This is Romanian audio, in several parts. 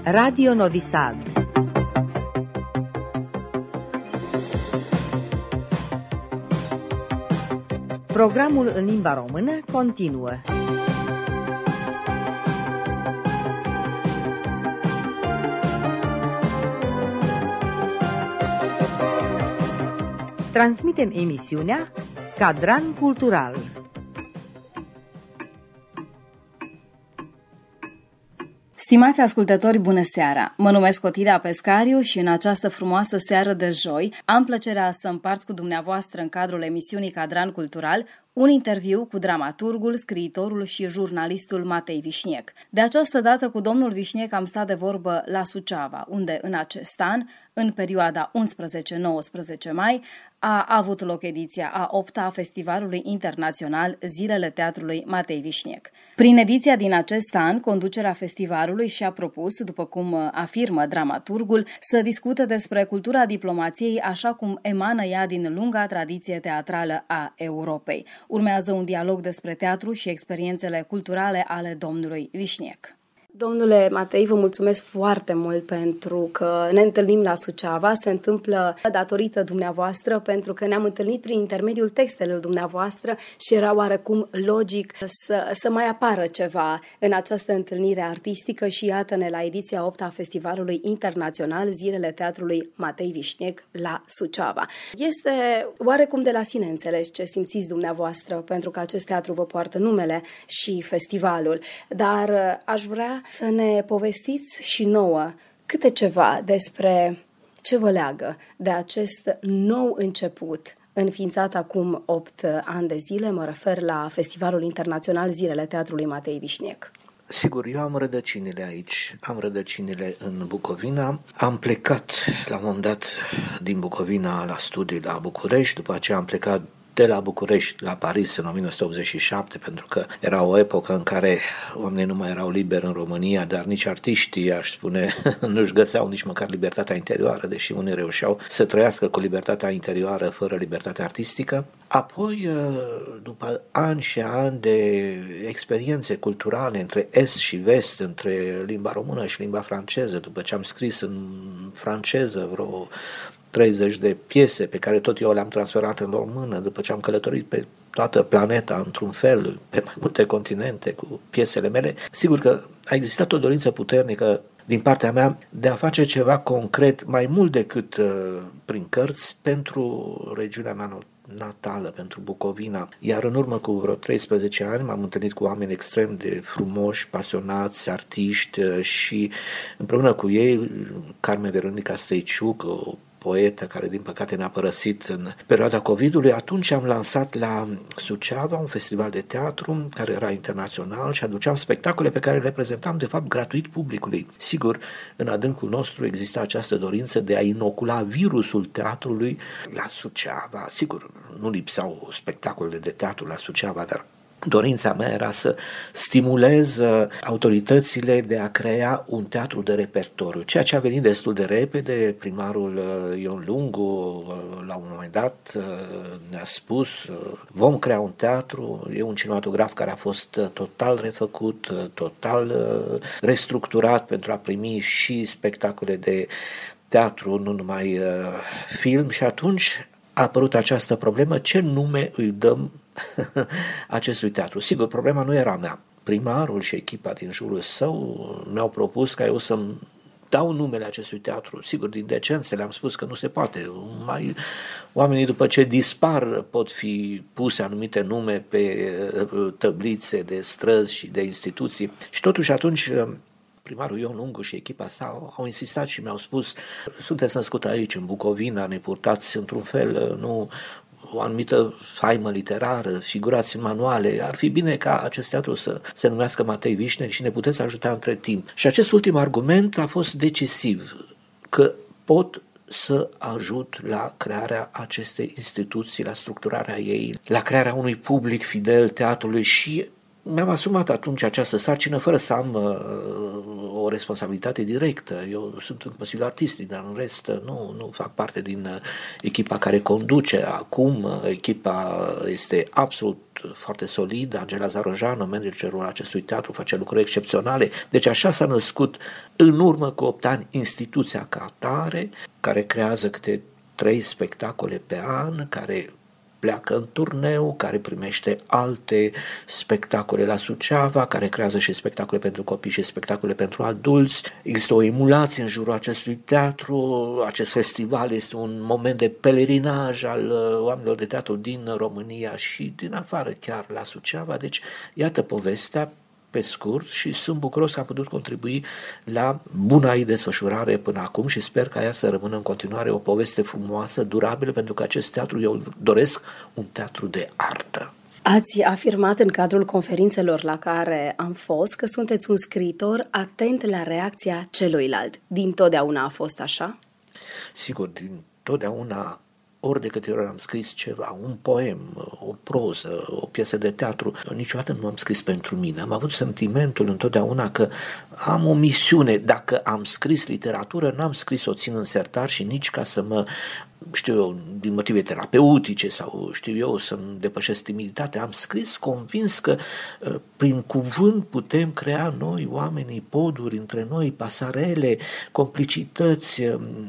Radio Novi Sad. Programul în limba română continuă. Transmitem emisiunea Cadran Cultural. Stimați ascultători, bună seara! Mă numesc Otilia Pescariu și în această frumoasă seară de joi am plăcerea să împart cu dumneavoastră în cadrul emisiunii Cadran Cultural un interviu cu dramaturgul, scriitorul și jurnalistul Matei Vișniec. De această dată cu domnul Vișniec am stat de vorbă la Suceava, unde în acest an, în perioada 11-19 mai, a avut loc ediția a 8-a a Festivalului Internațional Zilele Teatrului Matei Vișniec. Prin ediția din acest an, conducerea festivalului și-a propus, după cum afirmă dramaturgul, să discute despre cultura diplomației așa cum emană ea din lunga tradiție teatrală a Europei. Urmează un dialog despre teatru și experiențele culturale ale domnului Vișniec. Domnule Matei, vă mulțumesc foarte mult pentru că ne întâlnim la Suceava. Se întâmplă datorită dumneavoastră, pentru că ne-am întâlnit prin intermediul textelor dumneavoastră și era oarecum logic să mai apară ceva în această întâlnire artistică și iată-ne la ediția 8-a a Festivalului Internațional Zilele Teatrului Matei Vișniec la Suceava. Este oarecum de la sine înțeles ce simțiți dumneavoastră, pentru că acest teatru vă poartă numele și festivalul, dar aș vrea să ne povestiți și nouă câte ceva despre ce vă leagă de acest nou început înființat acum 8 ani de zile, mă refer la Festivalul Internațional Zilele Teatrului Matei Vișniec. Sigur, eu am rădăcinile aici, am rădăcinile în Bucovina. Am plecat la un moment dat din Bucovina la studii la București, după aceea am plecat de la București la Paris în 1987, pentru că era o epocă în care oamenii nu mai erau liberi în România, dar nici artiștii, aș spune, nu-și găseau nici măcar libertatea interioară, deși unii reușeau să trăiască cu libertatea interioară fără libertatea artistică. Apoi, după ani și ani de experiențe culturale între Est și Vest, între limba română și limba franceză, după ce am scris în franceză vreo 30 de piese pe care tot eu le-am transferat în română, după ce am călătorit pe toată planeta, într-un fel, pe mai multe continente, cu piesele mele, sigur că a existat o dorință puternică din partea mea de a face ceva concret, mai mult decât prin cărți, pentru regiunea mea natală, pentru Bucovina. Iar în urmă cu vreo 13 ani m-am întâlnit cu oameni extrem de frumoși, pasionați, artiști și împreună cu ei, Carmen Veronica Stăiciuc, o poetă care din păcate ne-a părăsit în perioada COVID-ului, atunci am lansat la Suceava un festival de teatru care era internațional și aduceam spectacole pe care le prezentam de fapt gratuit publicului. Sigur, în adâncul nostru exista această dorință de a inocula virusul teatrului la Suceava. Sigur, nu lipsau spectacole de teatru la Suceava, dar dorința mea era să stimulez autoritățile de a crea un teatru de repertoriu, ceea ce a venit destul de repede. Primarul Ion Lungu la un moment dat ne-a spus: vom crea un teatru, e un cinematograf care a fost total refăcut, total restructurat pentru a primi și spectacole de teatru, nu numai film, și atunci a apărut această problemă: ce nume îi dăm acestui teatru? Sigur, problema nu era mea. Primarul și echipa din jurul său mi-au propus ca eu să-mi dau numele acestui teatru. Sigur, din decențe le-am spus că nu se poate. Oamenii după ce dispar pot fi puse anumite nume pe tăblițe de străzi și de instituții. Și totuși atunci primarul Ion Lungu și echipa sa au insistat și mi-au spus: sunteți născut aici, în Bucovina, ne purtați într-un fel, nu o anumită faimă literară, figurați în manuale, ar fi bine ca acest teatru să se numească Matei Vișniec și ne puteți ajuta între timp. Și acest ultim argument a fost decisiv, că pot să ajut la crearea acestei instituții, la structurarea ei, la crearea unui public fidel teatrului și mi-am asumat atunci această sarcină fără să am o o responsabilitate directă. Eu sunt în Consiliul Artistic, dar în rest nu fac parte din echipa care conduce. Acum echipa este absolut foarte solidă. Angela Zarojană, managerul acestui teatru, face lucruri excepționale. Deci așa s-a născut în urmă cu 8 ani instituția ca atare, care creează câte 3 spectacole pe an, care pleacă în turneu, care primește alte spectacole la Suceava, care creează și spectacole pentru copii și spectacole pentru adulți. Există o emulație în jurul acestui teatru. Acest festival este un moment de pelerinaj al oamenilor de teatru din România și din afară, chiar la Suceava. Deci, iată povestea pe scurt și sunt bucuros că am putut contribui la buna ei desfășurare până acum și sper ca ea să rămână în continuare o poveste frumoasă, durabilă, pentru că acest teatru, eu doresc un teatru de artă. Ați afirmat în cadrul conferințelor la care am fost că sunteți un scriitor atent la reacția celuilalt. Dintotdeauna a fost așa? Sigur, dintotdeauna. Ori de câte ori am scris ceva, un poem, o proză, o piesă de teatru, niciodată nu am scris pentru mine. Am avut sentimentul întotdeauna că am o misiune. Dacă am scris literatură, n-am scris o țin în sertar și nici ca să mă, din motive terapeutice sau să-mi depășesc timiditatea. Am scris convins că prin cuvânt putem crea noi, oamenii, poduri între noi, pasarele, complicități.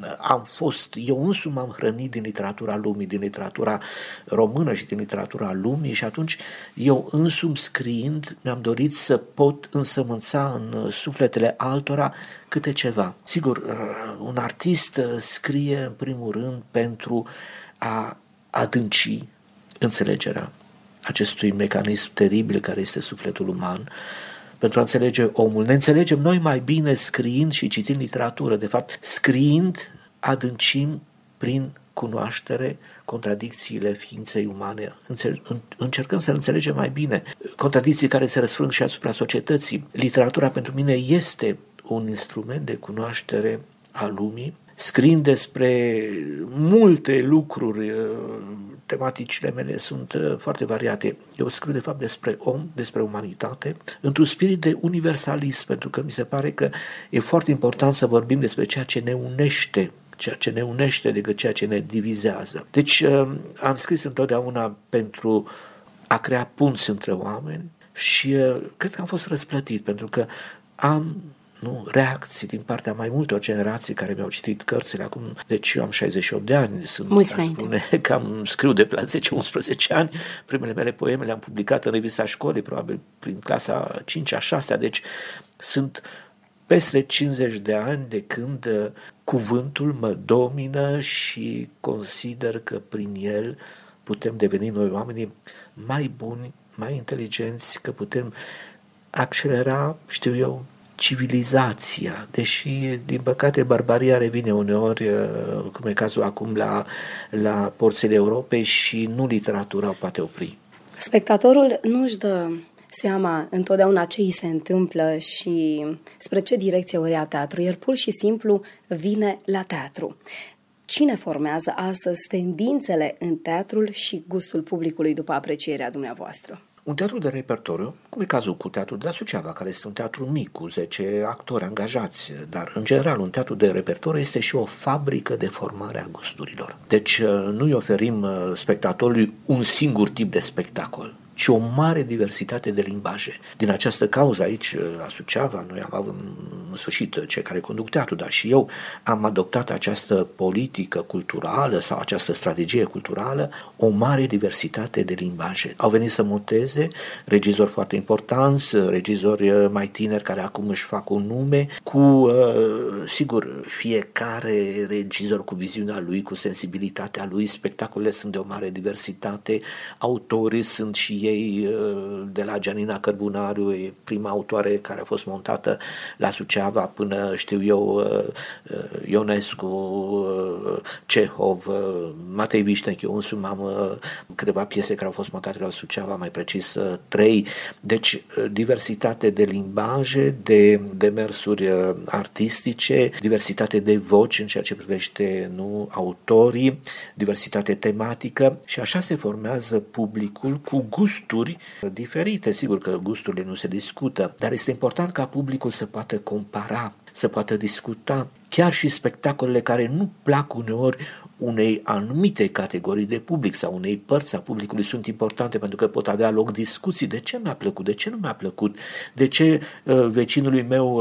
Eu însumi m-am hrănit din literatura lumii, din literatura română și din literatura lumii și atunci eu însumi scriind mi-am dorit să pot însămânța în sufletele altora câte ceva. Sigur, un artist scrie în primul rând pentru a adânci înțelegerea acestui mecanism teribil care este sufletul uman, pentru a înțelege omul. Ne înțelegem noi mai bine scriind și citind literatură. De fapt, scriind adâncim prin cunoaștere contradicțiile ființei umane. Încercăm să înțelegem mai bine contradicții care se răsfrâng și asupra societății. Literatura pentru mine este un instrument de cunoaștere a lumii. Scriind despre multe lucruri, tematicile mele sunt foarte variate. Eu scriu de fapt despre om, despre umanitate, într-un spirit de universalism, pentru că mi se pare că e foarte important să vorbim despre ceea ce ne unește decât ceea ce ne divizează. Deci am scris întotdeauna pentru a crea punți între oameni și cred că am fost răsplătit, pentru că am reacții din partea mai multor generații care mi-au citit cărțile acum. Deci eu am 68 de ani, spune că am scriu de la 10-11 ani. Primele mele poeme le-am publicat în revista școlii, probabil prin clasa 5-a, 6-a, deci sunt peste 50 de ani de când cuvântul mă domină și consider că prin el putem deveni noi oamenii mai buni, mai inteligenți, că putem accelera, civilizația, deși, din păcate, barbaria revine uneori, cum e cazul acum la porțile Europei și nu literatura o poate opri. Spectatorul nu își dă seama întotdeauna ce îi se întâmplă și spre ce direcție o ia teatru. El pur și simplu vine la teatru. Cine formează astăzi tendințele în teatrul și gustul publicului după aprecierea dumneavoastră? Un teatru de repertoriu, cum e cazul cu teatrul de la Suceava, care este un teatru mic, cu 10 actori angajați, dar în general un teatru de repertoriu este și o fabrică de formare a gusturilor. Deci nu îi oferim spectatorului un singur tip de spectacol, ci o mare diversitate de limbaje. Din această cauză aici, la Suceava, noi am avut în sfârșit cei care conduc teatru, dar și eu am adoptat această politică culturală sau această strategie culturală, o mare diversitate de limbaje. Au venit să monteze regizori foarte importanți, regizori mai tineri care acum își fac un nume, cu, sigur, fiecare regizor cu viziunea lui, cu sensibilitatea lui, spectacolele sunt de o mare diversitate, autorii sunt și ei de la Gianina Cărbunariu, e prima autoare care a fost montată la Suceava, până Ionescu, Cehov, Matei Vișnec, eu însumi am câteva piese care au fost montate la Suceava, mai precis 3. Deci diversitate de limbaje, de demersuri artistice, diversitate de voci în ceea ce privește autorii, diversitate tematică și așa se formează publicul cu gust gusturi diferite. Sigur că gusturile nu se discută, dar este important ca publicul să poată compara, să poată discuta. Chiar și spectacolele care nu plac uneori unei anumite categorii de public sau unei părți a publicului sunt importante, pentru că pot avea loc discuții. De ce mi-a plăcut? De ce nu mi-a plăcut? De ce vecinului meu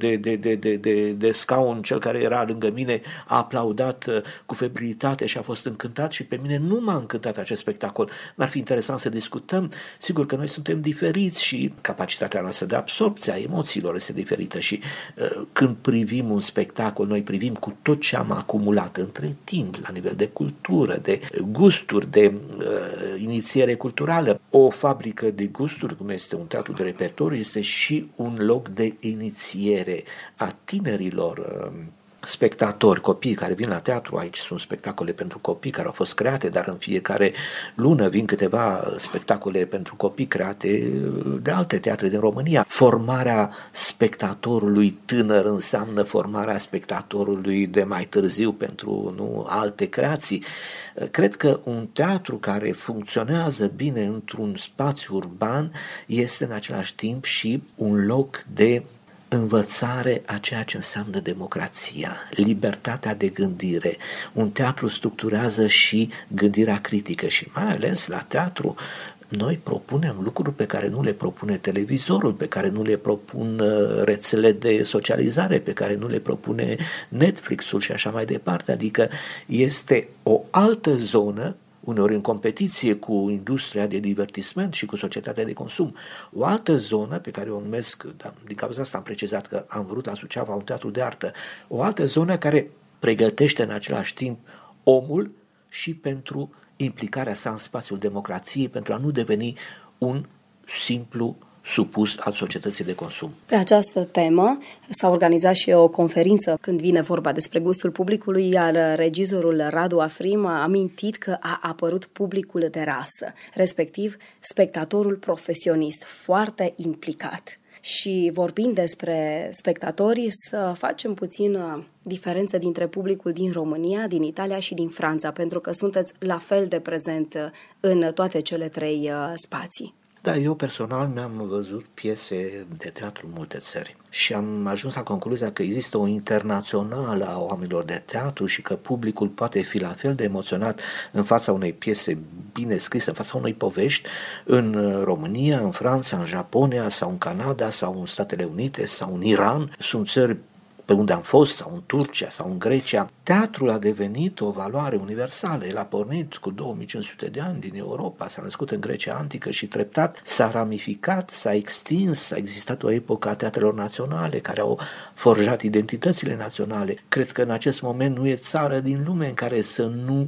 de scaun, cel care era lângă mine, a aplaudat cu febrilitate și a fost încântat și pe mine nu m-a încântat acest spectacol? Mi-ar fi interesant să discutăm. Sigur că noi suntem diferiți și capacitatea noastră de absorbție a emoțiilor este diferită și când privim un spectacol, noi privim cu tot ce am acumulat între timp, la nivel de cultură, de gusturi, de inițiere culturală. O fabrică de gusturi, cum este un teatru de repertoriu, este și un loc de inițiere a tinerilor spectatori, copii care vin la teatru. Aici sunt spectacole pentru copii care au fost create, dar în fiecare lună vin câteva spectacole pentru copii create de alte teatre din România. Formarea spectatorului tânăr înseamnă formarea spectatorului de mai târziu pentru alte creații. Cred că un teatru care funcționează bine într-un spațiu urban este în același timp și un loc de învățare a ceea ce înseamnă democrația, libertatea de gândire. Un teatru structurează și gândirea critică și mai ales la teatru noi propunem lucruri pe care nu le propune televizorul, pe care nu le propun rețele de socializare, pe care nu le propune Netflix-ul și așa mai departe. Adică este o altă zonă, uneori în competiție cu industria de divertisment și cu societatea de consum. O altă zonă pe care o numesc, din cauza asta am precizat că am vrut la Suceava un teatru de artă, o altă zonă care pregătește în același timp omul și pentru implicarea sa în spațiul democrației, pentru a nu deveni un simplu supus al societății de consum. Pe această temă s-a organizat și o conferință când vine vorba despre gustul publicului, iar regizorul Radu Afrim a amintit că a apărut publicul de rasă, respectiv spectatorul profesionist, foarte implicat. Și vorbind despre spectatorii, să facem puțin diferență dintre publicul din România, din Italia și din Franța, pentru că sunteți la fel de prezent în toate cele trei spații. Da, eu personal mi-am văzut piese de teatru în multe țări și am ajuns la concluzia că există o internațională a oamenilor de teatru și că publicul poate fi la fel de emoționat în fața unei piese bine scrise, în fața unei povești în România, în Franța, în Japonia sau în Canada sau în Statele Unite sau în Iran. Sunt țări pe unde am fost, sau în Turcia, sau în Grecia. Teatrul a devenit o valoare universală. El a pornit cu 2500 de ani din Europa, s-a născut în Grecia antică și treptat s-a ramificat, s-a extins, a existat o epocă a teatrelor naționale care au forjat identitățile naționale. Cred că în acest moment nu e țară din lume în care să nu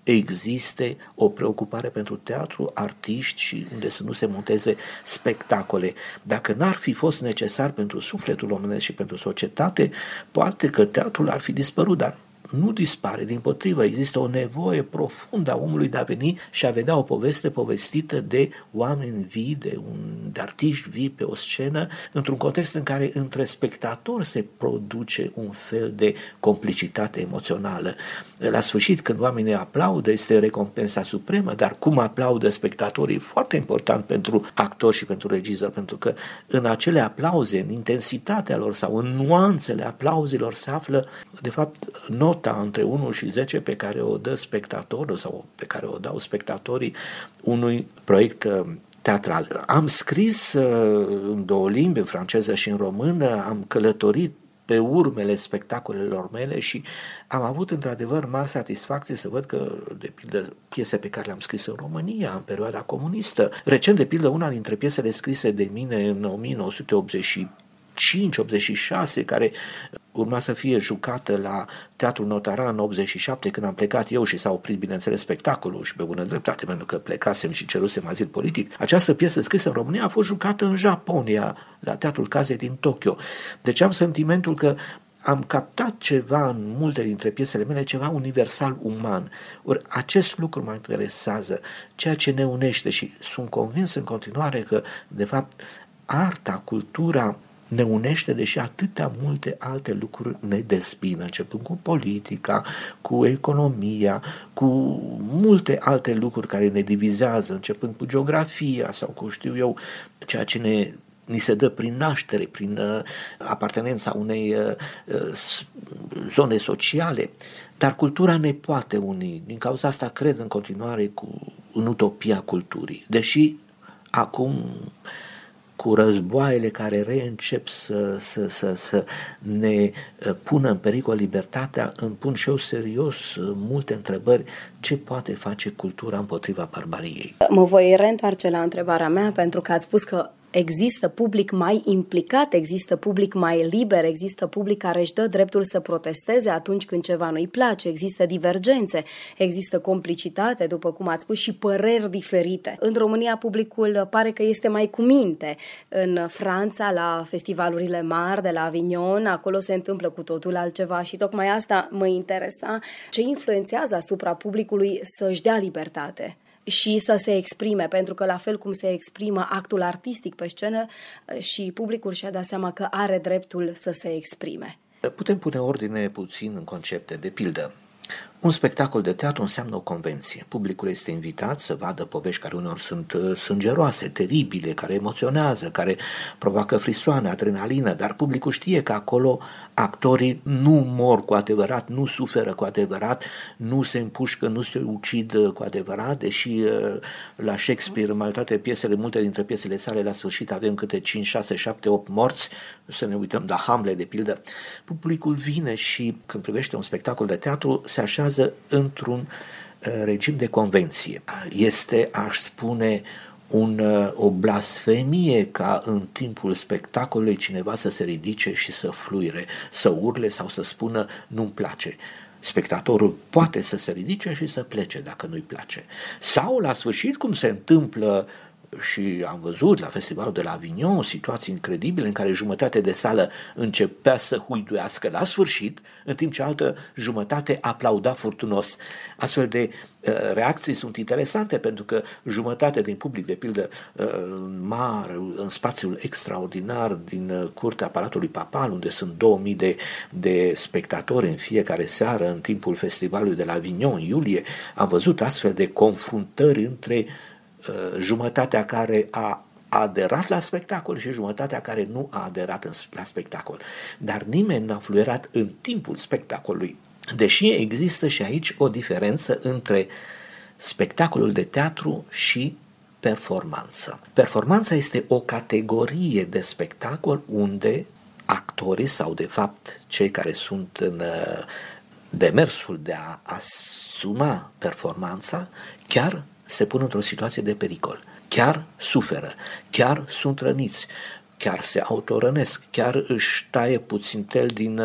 existe o preocupare pentru teatru, artiști și unde să nu se monteze spectacole. Dacă n-ar fi fost necesar pentru sufletul omenesc și pentru societate, poate că teatrul ar fi dispărut, dar nu dispare, dimpotrivă, există o nevoie profundă a omului de a veni și a vedea o poveste povestită de oameni vii, de artiști vii pe o scenă, într-un context în care între spectatori se produce un fel de complicitate emoțională. La sfârșit, când oamenii aplaudă, este recompensa supremă, dar cum aplaudă spectatorii e foarte important pentru actori și pentru regizori, pentru că în acele aplauze, în intensitatea lor sau în nuanțele aplauzelor se află, de fapt, nota între 1 și 10 pe care o dă spectatorul sau pe care o dau spectatorii unui proiect teatral. Am scris în două limbi, în franceză și în română, am călătorit pe urmele spectacolelor mele și am avut într-adevăr mare satisfacție să văd că, de pildă, piese pe care le-am scris în România, în perioada comunistă. Recent, de pildă, una dintre piesele scrise de mine în 1985-86, care urma să fie jucată la Teatrul Notaran în 87, când am plecat eu și s-a oprit, bineînțeles, spectacolul și pe bună dreptate, pentru că plecasem și cerusem azil politic. Această piesă scrisă în România a fost jucată în Japonia, la Teatrul Kaze din Tokyo. Deci am sentimentul că am captat ceva în multe dintre piesele mele, ceva universal uman. Ori acest lucru mă interesează, ceea ce ne unește și sunt convins în continuare că, de fapt, arta, cultura ne unește, deși atâtea multe alte lucruri ne despină, începând cu politica, cu economia, cu multe alte lucruri care ne divizează, începând cu geografia sau cu, știu eu, ceea ce ni se dă prin naștere, prin apartenența unei zone sociale. Dar cultura ne poate uni. Din cauza asta cred în continuare în utopia culturii. Deși acum, cu războaiele care reîncep să ne pună în pericol libertatea, îmi pun și eu serios multe întrebări. Ce poate face cultura împotriva barbariei? Mă voi reîntoarce la întrebarea mea, pentru că ați spus că există public mai implicat, există public mai liber, există public care își dă dreptul să protesteze atunci când ceva nu-i place, există divergențe, există complicitate, după cum ați spus, și păreri diferite. În România publicul pare că este mai cu minte. În Franța, la festivalurile mari de la Avignon, acolo se întâmplă cu totul altceva și tocmai asta mă interesa. Ce influențează asupra publicului să-și dea libertate și să se exprime, pentru că la fel cum se exprimă actul artistic pe scenă, și publicul și-a dat seama că are dreptul să se exprime. Putem pune ordine puțin în concepte. De pildă, un spectacol de teatru înseamnă o convenție. Publicul este invitat să vadă povești care uneori sunt sângeroase, teribile, care emoționează, care provoacă frisoane, adrenalină, dar publicul știe că acolo actorii nu mor cu adevărat, nu suferă cu adevărat, nu se împușcă, nu se ucid cu adevărat, deși la Shakespeare, multe dintre piesele sale, la sfârșit avem câte 5, 6, 7, 8 morți. Să ne uităm la Hamlet, de pildă. Publicul vine și, când privește un spectacol de teatru, se așează într-un regim de convenție. Este, aș spune, o blasfemie ca în timpul spectacolului cineva să se ridice și să fluire, să urle sau să spună nu-mi place. Spectatorul poate să se ridice și să plece dacă nu-i place. Sau, la sfârșit, cum se întâmplă și am văzut la festivalul de la Avignon situații incredibile în care jumătate de sală începea să huiduiască la sfârșit, în timp ce altă jumătate aplauda furtunos. Astfel de reacții sunt interesante, pentru că jumătate din public, de pildă mare, în spațiul extraordinar din curtea Palatului Papal, unde sunt 2000 de spectatori în fiecare seară în timpul festivalului de la Avignon în iulie, am văzut astfel de confruntări între jumătatea care a aderat la spectacol și jumătatea care nu a aderat la spectacol. Dar nimeni n-a fluierat în timpul spectacolului. Deși există și aici o diferență între spectacolul de teatru și performanță. Performanța este o categorie de spectacol unde actorii, sau de fapt cei care sunt în demersul de a asuma performanța, chiar se pun într-o situație de pericol, chiar suferă, chiar sunt răniți, chiar se autorănesc, chiar își taie puțintel din,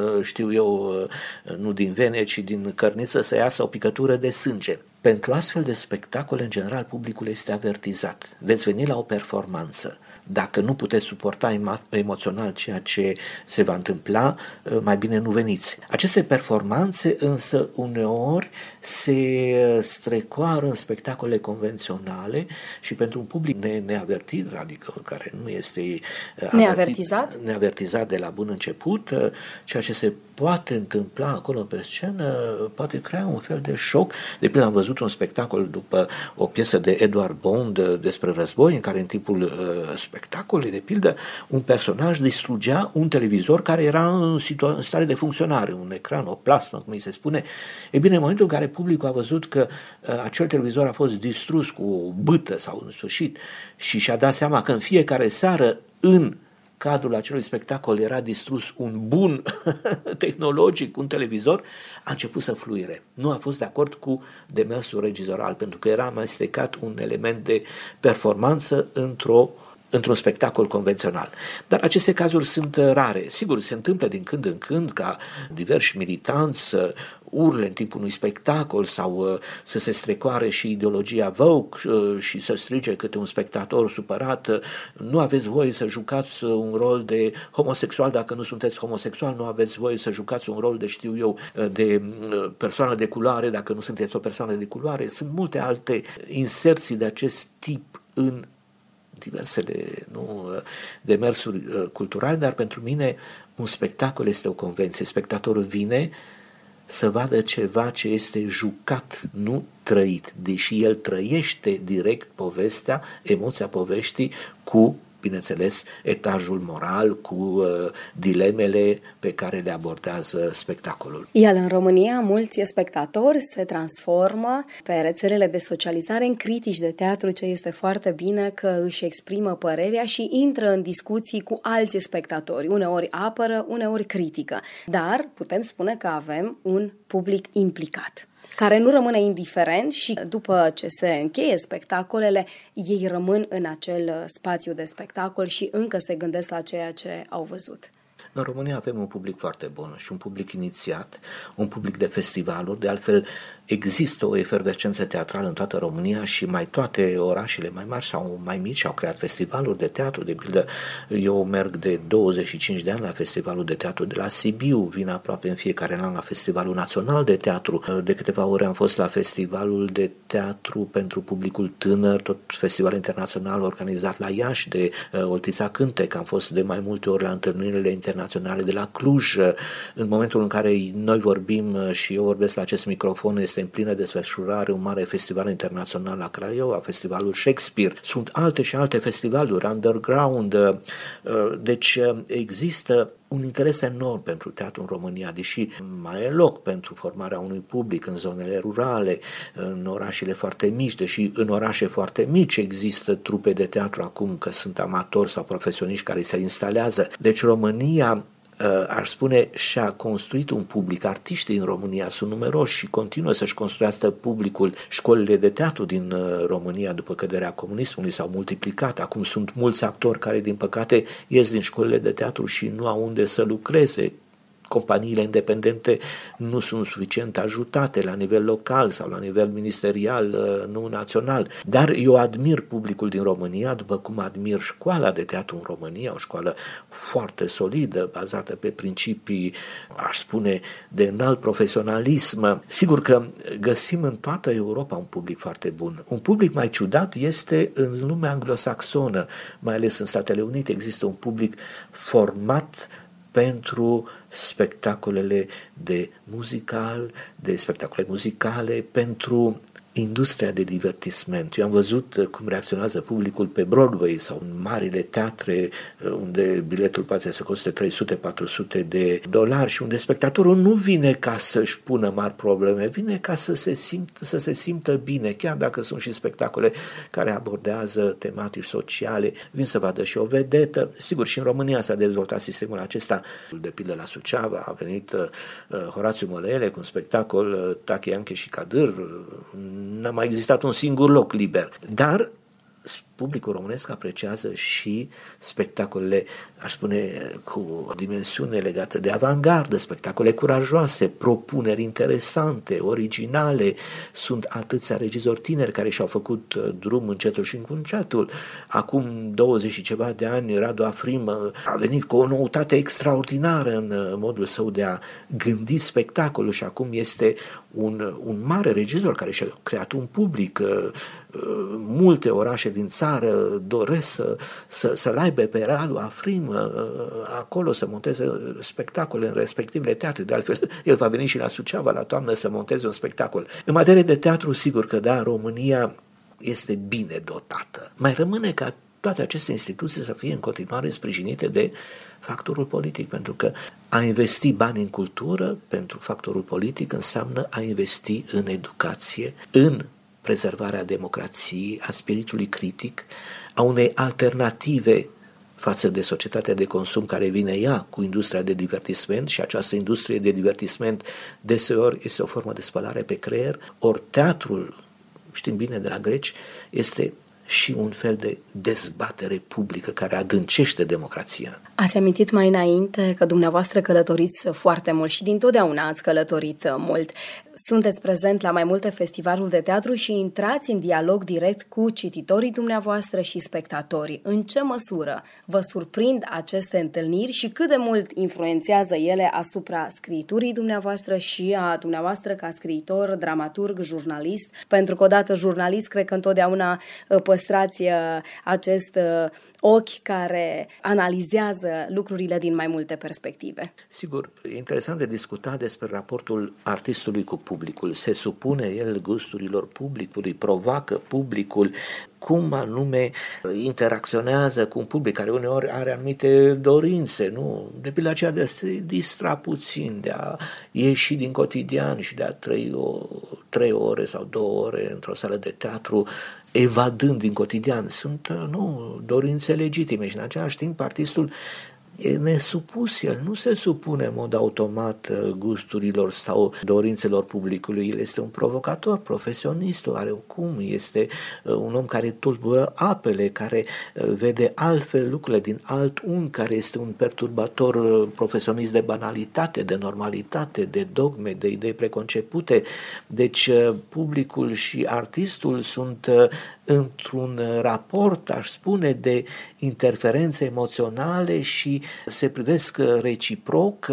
nu din vene, ci din cărniță să iasă o picătură de sânge. Pentru astfel de spectacole, în general, publicul este avertizat. Veți veni la o performanță. Dacă nu puteți suporta emoțional ceea ce se va întâmpla, mai bine nu veniți. Aceste performanțe însă uneori se strecoară în spectacole convenționale și pentru un public neavertit, adică care nu este neavertizat de la bun început, ceea ce se poate întâmpla acolo pe scenă poate crea un fel de șoc. De pildă am văzut un spectacol după o piesă de Edward Bond despre război, în care în timpul spectacolului, de pildă, un personaj distrugea un televizor care era în stare de funcționare, un ecran, o plasmă, cum îi se spune. E bine, în momentul în care publicul a văzut că acel televizor a fost distrus cu o bâtă sau în sfârșit și și-a dat seama că în fiecare seară în cadrul acelui spectacol era distrus un bun tehnologic, un televizor, a început să fluire. Nu a fost de acord cu demersul regizoral, pentru că era amestecat un element de performanță într-un spectacol convențional. Dar aceste cazuri sunt rare. Sigur, se întâmplă din când în când ca diversi militanți să urle în timpul unui spectacol sau să se strecoare și ideologia Vogue și să strige câte un spectator supărat: nu aveți voie să jucați un rol de homosexual dacă nu sunteți homosexual, nu aveți voie să jucați un rol de persoană de culoare dacă nu sunteți o persoană de culoare. Sunt multe alte inserții de acest tip în diversele demersuri culturale, dar pentru mine un spectacol este o convenție. Spectatorul vine să vadă ceva ce este jucat, nu trăit, deși el trăiește direct povestea, emoția poveștii cu, bineînțeles, etajul moral, cu dilemele pe care le abordează spectacolul. Iar în România, mulți spectatori se transformă pe rețelele de socializare în critici de teatru, ce este foarte bine că își exprimă părerea și intră în discuții cu alți spectatori. Uneori apără, uneori critică. Dar putem spune că avem un public implicat, care nu rămâne indiferent și după ce se încheie spectacolele, ei rămân în acel spațiu de spectacol și încă se gândesc la ceea ce au văzut. În România avem un public foarte bun și un public inițiat, un public de festivaluri, de altfel există o efervescență teatrală în toată România și mai toate orașele mai mari sau mai mici au creat festivaluri de teatru. De pildă, eu merg de 25 de ani la festivalul de teatru de la Sibiu, vin aproape în fiecare an la Festivalul Național de Teatru. De câteva ori am fost la Festivalul de Teatru pentru publicul tânăr, tot festival internațional organizat la Iași de Oltița Cântec. Am fost de mai multe ori la întâlnirile internaționale de la Cluj. În momentul în care noi vorbim și eu vorbesc la acest microfon, este în plină desfășurare un mare festival internațional la Craiova, Festivalul Shakespeare. Sunt alte și alte festivaluri underground. Deci există un interes enorm pentru teatru în România, deși mai e loc pentru formarea unui public în zonele rurale, în orașele foarte mici, deși în orașe foarte mici există trupe de teatru acum, că sunt amatori sau profesioniști care se instalează. Deci România, aș spune, și-a construit un public. Artiștii în România sunt numeroși și continuă să-și construiască publicul. Școlile de teatru din România, după căderea comunismului, s-au multiplicat. Acum sunt mulți actori care, din păcate, ies din școlile de teatru și nu au unde să lucreze. Companiile independente nu sunt suficient ajutate la nivel local sau la nivel ministerial, nu național. Dar eu admir publicul din România, după cum admir școala de teatru în România, o școală foarte solidă, bazată pe principii, aș spune, de înalt profesionalism. Sigur că găsim în toată Europa un public foarte bun. Un public mai ciudat este în lumea anglosaxonă, mai ales în Statele Unite. Există un public format pentru spectacolele de spectacole muzicale, pentru industria de divertisment. Eu am văzut cum reacționează publicul pe Broadway sau în marile teatre unde biletul poate să coste $300-400 și unde spectatorul nu vine ca să-și pună mari probleme, vine ca să se simtă bine, chiar dacă sunt și spectacole care abordează tematici sociale, vin să vadă și o vedetă. Sigur, și în România s-a dezvoltat sistemul acesta. De pildă la Suceava a venit Horațiu Mălele cu un spectacol Tache, Ianche și Cadâr. N-a mai existat un singur loc liber. Dar publicul românesc apreciază și spectacolele, aș spune, cu o dimensiune legată de avangardă, spectacole curajoase, propuneri interesante, originale. Sunt atâția regizori tineri care și-au făcut drum încetul și încuncetul. Acum 20 și ceva de ani, Radu Afrim a venit cu o noutate extraordinară în modul său de a gândi spectacolul și acum este un mare regizor care și-a creat un public. Multe orașe din țară doresc să-l aibă pe Radu Afrim acolo să monteze spectacole în respectivele teatre. De altfel, el va veni și la Suceava la toamnă să monteze un spectacol. În materie de teatru, sigur că da, România este bine dotată. Mai rămâne ca toate aceste instituții să fie în continuare sprijinite de factorul politic, pentru că a investi bani în cultură pentru factorul politic înseamnă a investi în educație, în prezervarea democrației, a spiritului critic, a unei alternative față de societatea de consum care vine ea cu industria de divertisment și această industrie de divertisment deseori este o formă de spălare pe creier, ori teatrul, știm bine de la greci, este și un fel de dezbatere publică care adâncește democrația. Ați amintit mai înainte că dumneavoastră călătoriți foarte mult și dintotdeauna ați călătorit mult. Sunteți prezent la mai multe festivaluri de teatru și intrați în dialog direct cu cititorii dumneavoastră și spectatorii. În ce măsură vă surprind aceste întâlniri și cât de mult influențează ele asupra scriturii dumneavoastră și a dumneavoastră ca scriitor, dramaturg, jurnalist? Pentru că odată jurnalist, cred că întotdeauna păstrați acest ochi care analizează lucrurile din mai multe perspective. Sigur, e interesant de discutat despre raportul artistului cu publicul. Se supune el gusturilor publicului, provoacă publicul, cum anume interacționează cu un public care uneori are anumite dorințe, nu? De pildă aceea de a se distra puțin, de a ieși din cotidian și de a trăi 3 ore sau 2 ore într-o sală de teatru, evadând din cotidian. Sunt dorințe legitime și în același timp artistul e nesupus, el nu se supune în mod automat gusturilor sau dorințelor publicului, el este un provocator, profesionist, oarecum, este un om care tulbură apele, care vede altfel lucrurile din alt unghi, care este un perturbator profesionist de banalitate, de normalitate, de dogme, de idei preconcepute. Deci publicul și artistul sunt într-un raport, aș spune, de interferențe emoționale și se privesc reciproc,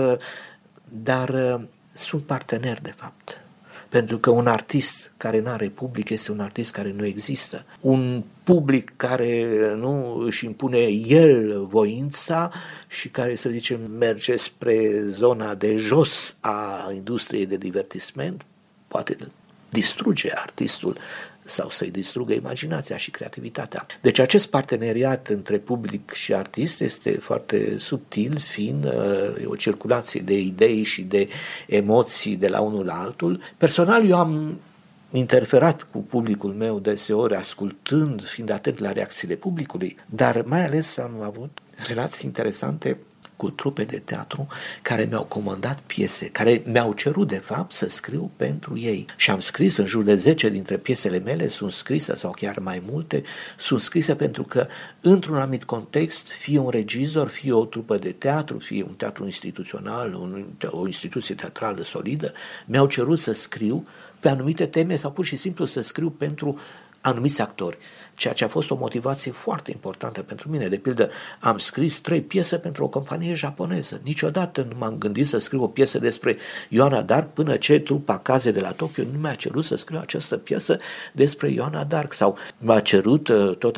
dar sunt parteneri de fapt. Pentru că un artist care nu are public este un artist care nu există. Un public care nu își impune el voința și care, să zicem, merge spre zona de jos a industriei de divertisment, poate distruge artistul sau să-i distrugă imaginația și creativitatea. Deci acest parteneriat între public și artist este foarte subtil, fin, e o circulație de idei și de emoții de la unul la altul. Personal, eu am interferat cu publicul meu deseori, ascultând, fiind atent la reacțiile publicului, dar mai ales am avut relații interesante cu trupe de teatru care mi-au comandat piese, care mi-au cerut de fapt să scriu pentru ei. Și am scris, în jur de 10 dintre piesele mele sunt scrise, sau chiar mai multe, sunt scrise pentru că într-un anumit context, fie un regizor, fie o trupă de teatru, fie un teatru instituțional, o instituție teatrală solidă, mi-au cerut să scriu pe anumite teme sau pur și simplu să scriu pentru anumiți actori, ceea ce a fost o motivație foarte importantă pentru mine. De pildă, am scris 3 piese pentru o companie japoneză. Niciodată nu m-am gândit să scriu o piesă despre Ioana Dark până ce trupa Kaze de la Tokyo nu mi-a cerut să scriu această piesă despre Ioana Dark, sau m-a cerut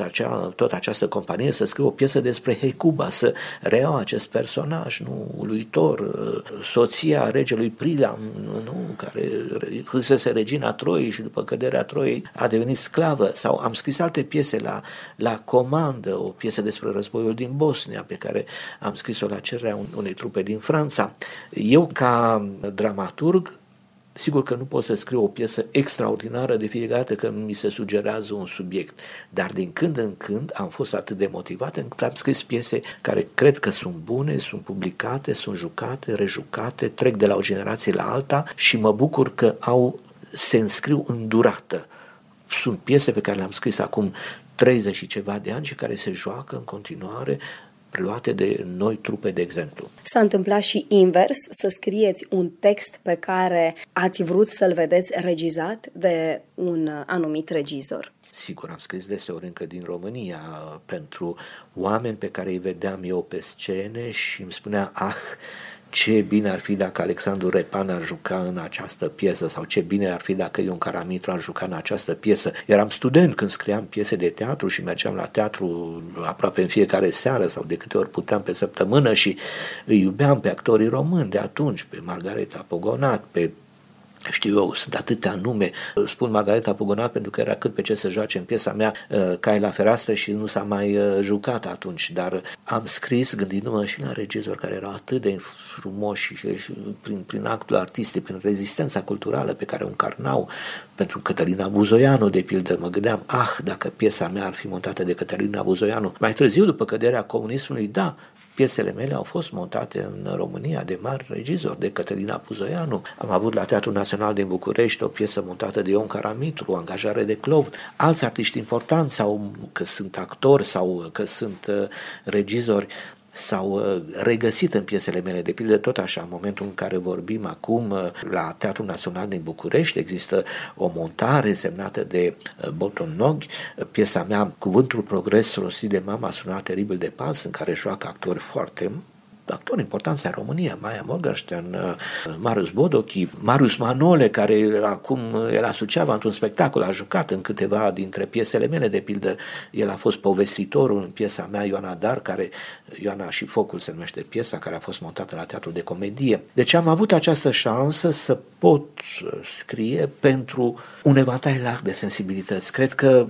tot această companie să scriu o piesă despre Heikuba, să reiau acest personaj uluitor, soția regelui Prilam, care fusese regina Troiei și după căderea Troiei a devenit sclavă. Sau am scris alte piese la comandă, o piesă despre războiul din Bosnia, pe care am scris-o la cererea unei trupe din Franța. Eu, ca dramaturg, sigur că nu pot să scriu o piesă extraordinară de fiecare dată când mi se sugerează un subiect, dar din când în când am fost atât de motivat încât am scris piese care cred că sunt bune, sunt publicate, sunt jucate, rejucate, trec de la o generație la alta și mă bucur că se înscriu în durată. Sunt piese pe care le-am scris acum 30 și ceva de ani și care se joacă în continuare, preluate de noi trupe, de exemplu. S-a întâmplat și invers, să scrieți un text pe care ați vrut să-l vedeți regizat de un anumit regizor? Sigur, am scris deseori încă din România pentru oameni pe care îi vedeam eu pe scene și îmi spunea, ce bine ar fi dacă Alexandru Repan ar juca în această piesă, sau ce bine ar fi dacă Ion Caramitru ar juca în această piesă. Eram student când scriam piese de teatru și mergeam la teatru aproape în fiecare seară sau de câte ori puteam pe săptămână și îi iubeam pe actorii români de atunci, pe Margareta Pogonat, pe sunt atâtea nume. Spun Margareta Pogonat pentru că era cât pe ce să joace în piesa mea Cai la fereastră și nu s-a mai jucat atunci, dar am scris gândindu-mă și la regizori care erau atât de frumoși și prin actul artistic, prin rezistența culturală pe care o încarnau. Pentru Cătălina Buzoianu, de pildă, mă gândeam, dacă piesa mea ar fi montată de Cătălina Buzoianu. Mai târziu, după căderea comunismului, piesele mele au fost montate în România de mari regizori, de Cătălina Buzoianu. Am avut la Teatrul Național din București o piesă montată de Ion Caramitru, Angajare de Clov. Alți artiști importanți, sau că sunt actori sau că sunt regizori, s-au regăsit în piesele mele. De pildă, tot așa, în momentul în care vorbim acum, la Teatrul Național din București există o montare semnată de Bolton Nog, piesa mea Cuvântul Progres rostit de mama sunat teribil de pas, în care joacă actori importanți în România, Maia Morgenstern, Marius Bodochi, Marius Manole, care acum e la Suceava într-un spectacol, a jucat în câteva dintre piesele mele, de pildă, el a fost povestitorul în piesa mea Ioana Dar, Ioana și Focul se numește piesa, care a fost montată la Teatrul de Comedie. Deci am avut această șansă să pot scrie pentru un evantai larg de sensibilități. Cred că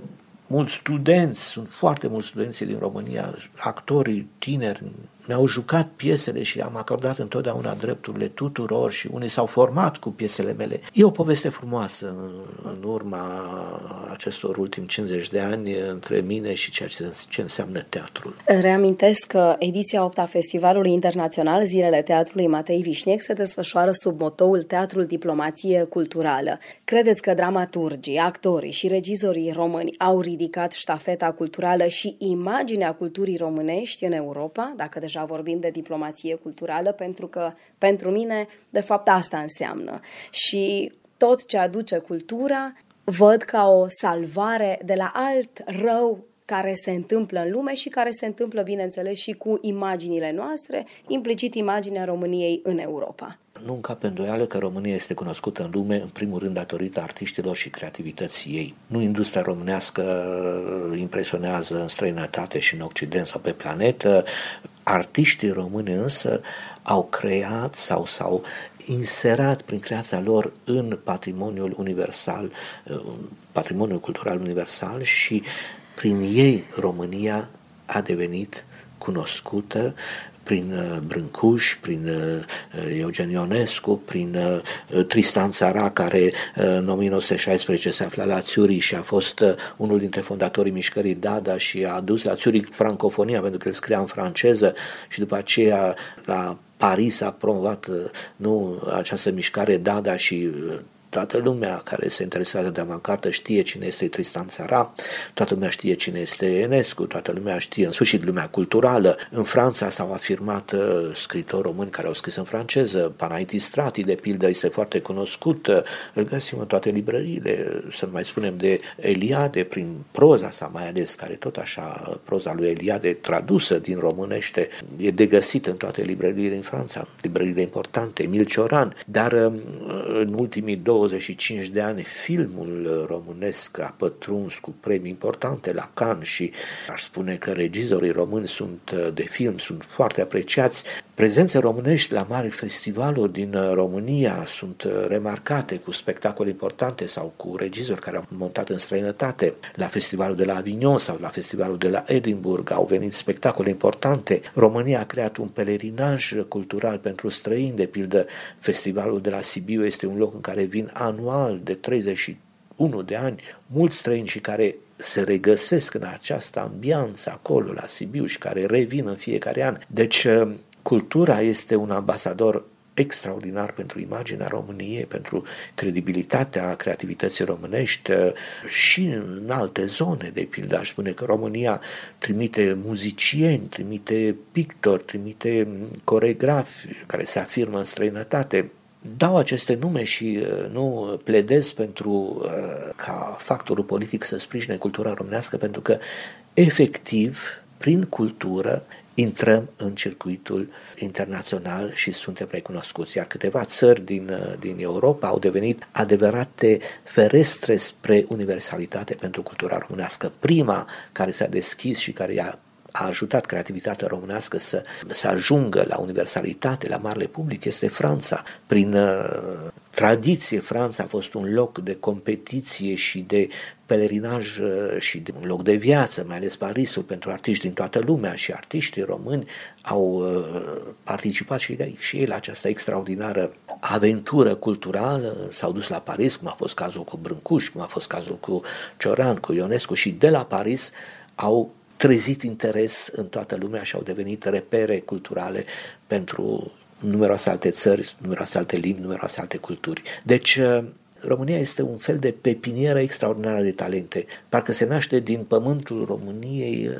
sunt foarte mulți studenți din România, actorii tineri, ne-au jucat piesele și am acordat întotdeauna drepturile tuturor și unii s-au format cu piesele mele. E o poveste frumoasă în urma acestor ultimi 50 de ani între mine și ceea ce înseamnă teatrul. Reamintesc că ediția 8 a Festivalului Internațional Zilele Teatrului Matei Vișnec se desfășoară sub motoul Teatrul Diplomație Culturală. Credeți că dramaturgii, actorii și regizorii români au ridicat ștafeta culturală și imaginea culturii românești în Europa, dacă deja vorbim de diplomație culturală, pentru că pentru mine, de fapt, asta înseamnă. Și tot ce aduce cultura văd ca o salvare de la alt rău care se întâmplă în lume și care se întâmplă, bineînțeles, și cu imaginile noastre, implicit imaginea României în Europa. Nu încape îndoială că România este cunoscută în lume, în primul rând datorită artiștilor și creativității ei. Nu industria românească impresionează în străinătate și în Occident sau pe planetă. Artiștii români însă au creat sau s-au inserat prin creația lor în patrimoniul universal, patrimoniul cultural universal, și prin ei România a devenit cunoscută, prin Brâncuș, prin Eugen Ionescu, prin Tristan Tzara, care în 1916 se afla la Zurich și a fost unul dintre fondatorii mișcării Dada și a adus la Zurich francofonia, pentru că el scria în franceză, și după aceea la Paris a promovat această mișcare Dada și toată lumea care se interesează de avantgardă știe cine este Tristan Tzara, toată lumea știe cine este Enescu, toată lumea știe, în sfârșit, lumea culturală. În Franța s-au afirmat scriitori români care au scris în franceză. Panaiti Strati, de pildă, este foarte cunoscut. Îl găsim în toate librăriile, să nu mai spunem de Eliade, prin proza sa mai ales, care tot așa, proza lui Eliade tradusă din românește, e de găsit în toate librăriile din Franța, librăriile importante, Emil Cioran. Dar în ultimii 25 de ani filmul românesc a pătruns cu premii importante la Cannes și aș spune că regizorii români de film sunt foarte apreciați. Prezențe românești la mari festivaluri din România sunt remarcate cu spectacole importante sau cu regizori care au montat în străinătate. La festivalul de la Avignon sau la festivalul de la Edinburgh au venit spectacole importante. România a creat un pelerinaj cultural pentru străini, de pildă festivalul de la Sibiu este un loc în care vin anual de 31 de ani mulți străini și care se regăsesc în această ambianță acolo la Sibiu și care revin în fiecare an. Deci cultura este un ambasador extraordinar pentru imaginea României, pentru credibilitatea creativității românești și în alte zone. De pildă, aș spune că România trimite muzicieni, trimite pictori, trimite coreografi care se afirmă în străinătate. Dau aceste nume și nu pledez pentru ca factorul politic să sprijine cultura românească, pentru că efectiv, prin cultură, intrăm în circuitul internațional și suntem recunoscuți. Iar câteva țări din Europa au devenit adevărate ferestre spre universalitate pentru cultura românească. Prima care s-a deschis și care a ajutat creativitatea românească să ajungă la universalitate, la marele public, este Franța. Prin tradiție, Franța a fost un loc de competiție și de pelerinaj și de un loc de viață, mai ales Parisul, pentru artiști din toată lumea, și artiștii români au participat și ei la această extraordinară aventură culturală, s-au dus la Paris, cum a fost cazul cu Brâncuș, cum a fost cazul cu Cioran, cu Ionescu, și de la Paris au trezit interes în toată lumea și au devenit repere culturale pentru numeroase alte țări, numeroase alte limbi, numeroase alte culturi. Deci România este un fel de pepinieră extraordinară de talente. Parcă se naște din pământul României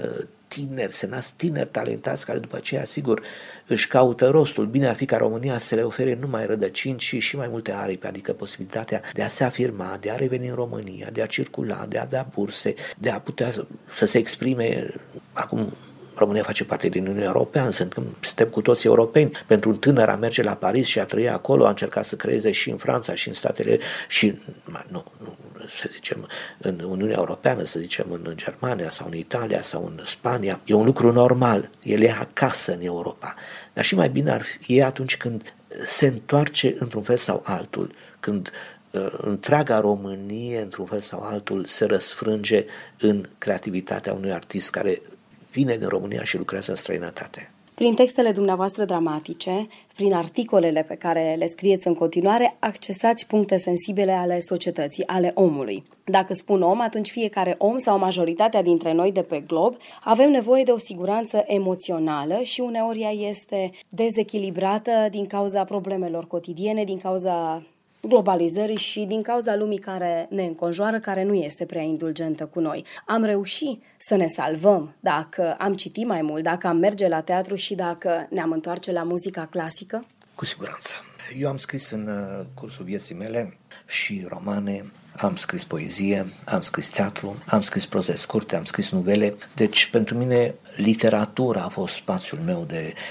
tineri, se nasc tineri talentați care după aceea, sigur, își caută rostul. Bine ar fi ca România să le ofere numai rădăcini și mai multe aripi, adică posibilitatea de a se afirma, de a reveni în România, de a circula, de a avea burse, de a putea să se exprime. Acum România face parte din Uniunea Europeană, suntem cu toți europeni. Pentru un tânăr a merge la Paris și a trăi acolo, a încercat să creeze și în Franța și în statele, și nu, să zicem, în Uniunea Europeană, să zicem în Germania sau în Italia sau în Spania. E un lucru normal, el e acasă în Europa. Dar și mai bine ar fi atunci când se întoarce într-un fel sau altul, când întreaga Românie, într-un fel sau altul, se răsfrânge în creativitatea unui artist care vine din România și lucrează în străinătate. Prin textele dumneavoastră dramatice, prin articolele pe care le scrieți în continuare, accesați puncte sensibile ale societății, ale omului. Dacă spun om, atunci fiecare om sau majoritatea dintre noi de pe glob avem nevoie de o siguranță emoțională și uneori ea este dezechilibrată din cauza problemelor cotidiene, din cauza globalizării și din cauza lumii care ne înconjoară, care nu este prea indulgentă cu noi. Am reușit să ne salvăm dacă am citit mai mult, dacă am merge la teatru și dacă ne-am întoarce la muzica clasică? Cu siguranță. Eu am scris în cursul vieții mele și romane, am scris poezie, am scris teatru, am scris proze scurte, am scris novele. Deci pentru mine literatura a fost spațiul meu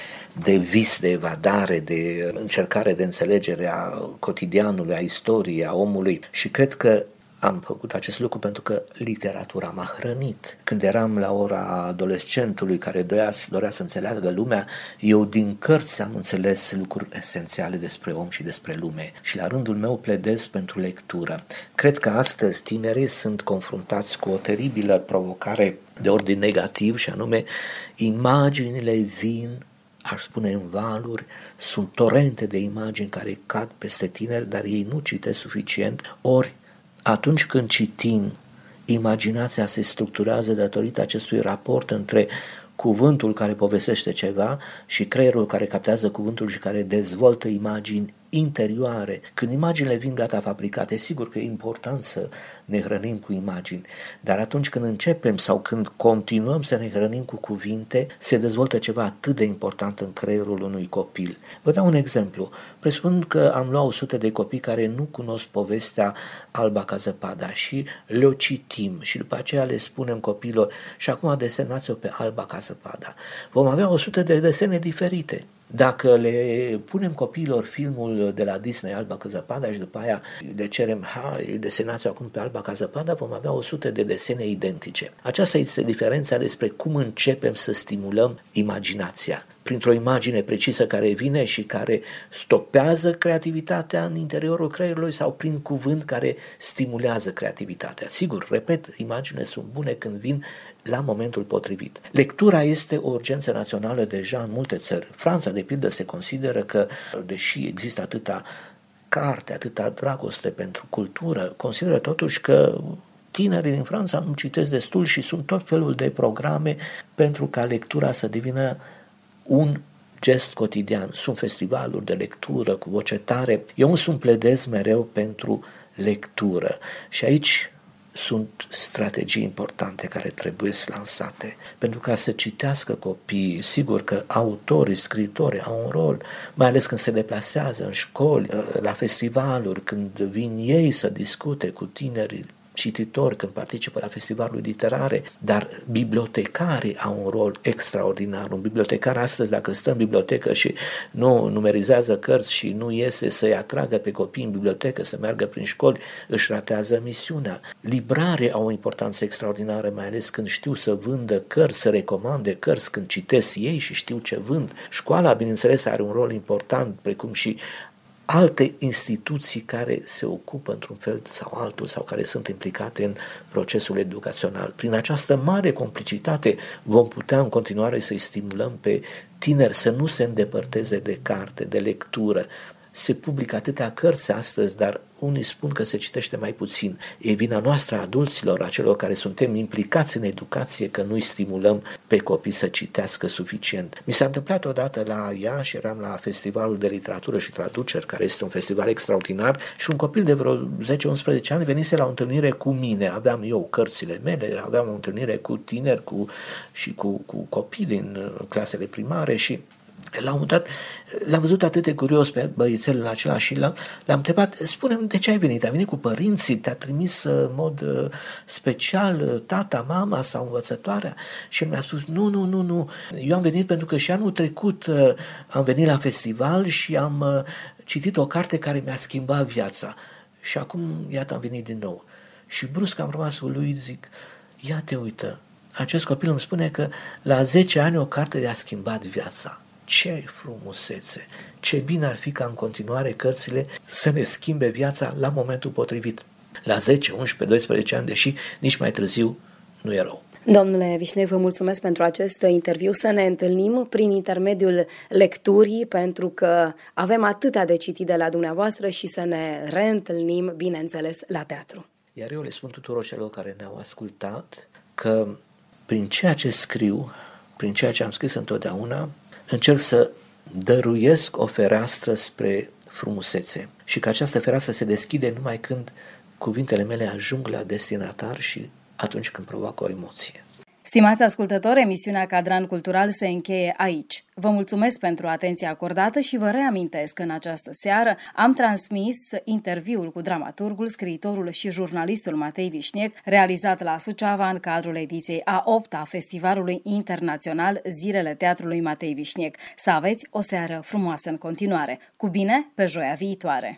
de vis, de evadare, de încercare de înțelegere a cotidianului, a istoriei, a omului, și cred că am făcut acest lucru pentru că literatura m-a hrănit. Când eram la ora adolescentului care dorea să înțeleagă lumea, eu din cărți am înțeles lucruri esențiale despre om și despre lume și la rândul meu pledez pentru lectură. Cred că astăzi tinerii sunt confruntați cu o teribilă provocare de ordin negativ și anume imaginile vin, aș spune în valuri, sunt torente de imagini care cad peste tineri, dar ei nu citesc suficient, ori atunci când citim, imaginația se structurează datorită acestui raport între cuvântul care povestește ceva și creierul care captează cuvântul și care dezvoltă imagini interioare. Când imaginile vin gata fabricate, sigur că e important să ne hrănim cu imagini, dar atunci când începem sau când continuăm să ne hrănim cu cuvinte, se dezvoltă ceva atât de important în creierul unui copil. Vă dau un exemplu. Presupun că am luat 100 de copii care nu cunosc povestea Alba ca zăpada și le-o citim și după aceea le spunem copiilor și acum desenați-o pe Alba ca zăpada. Vom avea 100 de desene diferite. Dacă le punem copiilor filmul de la Disney, Alba ca zăpada, și după aia le cerem, desenați acum pe Alba ca zăpada, vom avea 100 de desene identice. Aceasta este diferența despre cum începem să stimulăm imaginația. Printr-o imagine precisă care vine și care stopează creativitatea în interiorul creierului sau prin cuvânt care stimulează creativitatea. Sigur, repet, imaginile sunt bune când vin la momentul potrivit. Lectura este o urgență națională deja în multe țări. Franța, de pildă, se consideră că, deși există atâta carte, atâta dragoste pentru cultură, consideră totuși că tinerii din Franța nu citesc destul și sunt tot felul de programe pentru ca lectura să devină un gest cotidian. Sunt festivaluri de lectură cu voce tare. Eu însumi pledez mereu pentru lectură și aici sunt strategii importante care trebuie lansate pentru ca să citească copiii. Sigur că autorii, scriitorii au un rol, mai ales când se deplasează în școli, la festivaluri, când vin ei să discute cu tinerii cititori, când participă la festivaluri literare, dar bibliotecarii au un rol extraordinar. Un bibliotecar astăzi, dacă stă în bibliotecă și nu numerizează cărți și nu iese să-i atragă pe copii în bibliotecă, să meargă prin școli, își ratează misiunea. Librarii au o importanță extraordinară, mai ales când știu să vândă cărți, să recomande cărți, când citesc ei și știu ce vând. Școala, bineînțeles, are un rol important, precum și alte instituții care se ocupă într-un fel sau altul sau care sunt implicate în procesul educațional. Prin această mare complicitate vom putea în continuare să-i stimulăm pe tineri să nu se îndepărteze de carte, de lectură. se publică atâtea cărți astăzi, dar unii spun că se citește mai puțin. E vina noastră a adulților, a celor care suntem implicați în educație, că nu-i stimulăm pe copii să citească suficient. Mi s-a întâmplat odată la Iași, eram la Festivalul de Literatură și Traduceri, care este un festival extraordinar, și un copil de vreo 10-11 ani venise la o întâlnire cu mine. Aveam eu cărțile mele, aveam o întâlnire cu tineri și cu copii din clasele primare și la un moment dat l-am văzut atât de curios pe băiețelul acela și l-am întrebat, spune-mi, de ce ai venit? Ai venit cu părinții? Te-a trimis în mod special tata, mama sau învățătoarea? Și el mi-a spus, nu, eu am venit pentru că și anul trecut am venit la festival și am citit o carte care mi-a schimbat viața și acum, iată, am venit din nou. Și brusc am rămas uluit, zic, ia te uită, acest copil îmi spune că la 10 ani o carte le-a schimbat viața. Ce frumusețe! Ce bine ar fi ca în continuare cărțile să ne schimbe viața la momentul potrivit. La 10, 11, 12 ani, deși nici mai târziu nu e rău. Domnule Vișnec, vă mulțumesc pentru acest interviu. Să ne întâlnim prin intermediul lecturii, pentru că avem atâta de citit de la dumneavoastră, și să ne reîntâlnim, bineînțeles, la teatru. Iar eu le spun tuturor celor care ne-au ascultat că prin ceea ce scriu, prin ceea ce am scris întotdeauna, încerc să dăruiesc o fereastră spre frumusețe și că această fereastră se deschide numai când cuvintele mele ajung la destinatar și atunci când provoacă o emoție. Stimați ascultători, emisiunea Cadran Cultural se încheie aici. Vă mulțumesc pentru atenția acordată și vă reamintesc că în această seară am transmis interviul cu dramaturgul, scriitorul și jurnalistul Matei Vișnec, realizat la Suceava în cadrul ediției a 8-a a Festivalului Internațional Zilele Teatrului Matei Vișnec. Să aveți o seară frumoasă în continuare. Cu bine, pe joia viitoare!